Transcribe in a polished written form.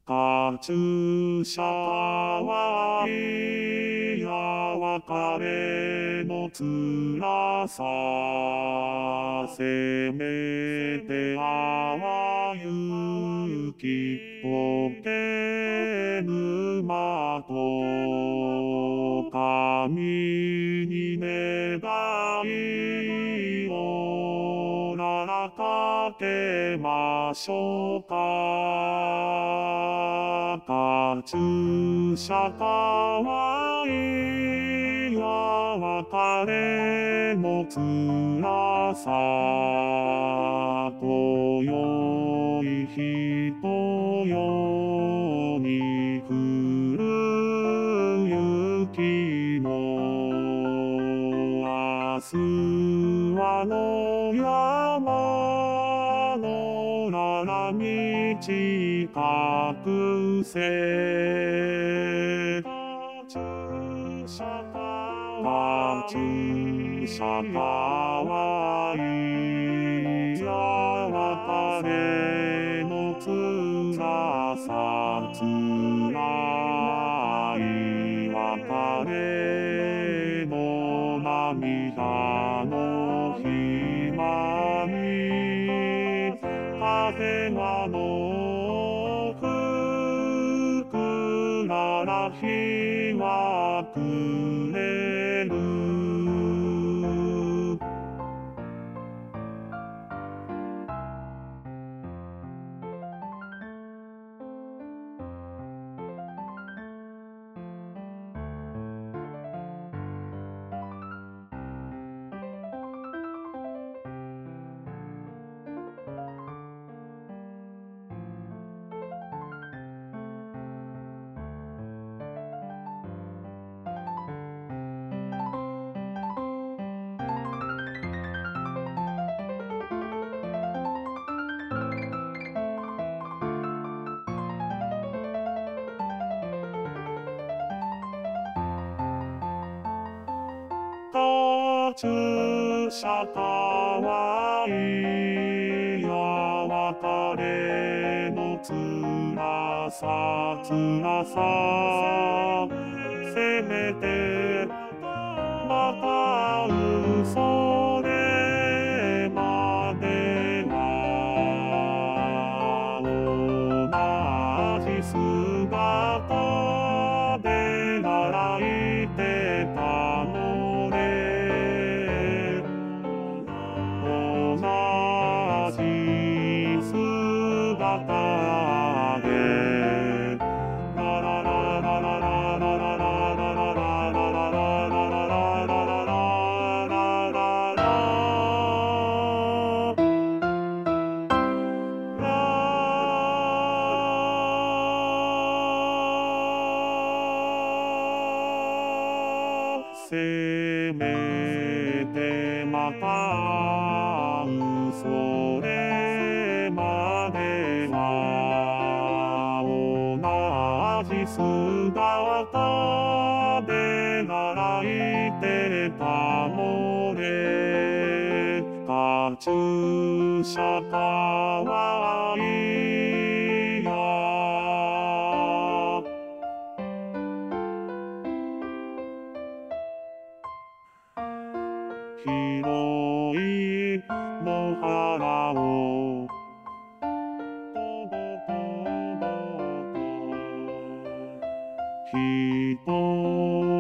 カチューシャかわいや別れの辛させめて淡雪溶け沼と神に願いをならかけましょうか。カチューシャかわいや別れの辛さ今宵人よに降る雪も明日は野山のなら道隠せカチューシャかわいや別れの辛さ辛い別れの涙のひまに風がの吹くなら日は暮れる。カチューシャかわいや別れの辛させめてまた嘘でまでは同じ姿で習いてたので同じ姿でララララララララララせめてまたそれまでは同じ姿で習いてたのでカチューシャかわいや広い野原をとぼとぼと人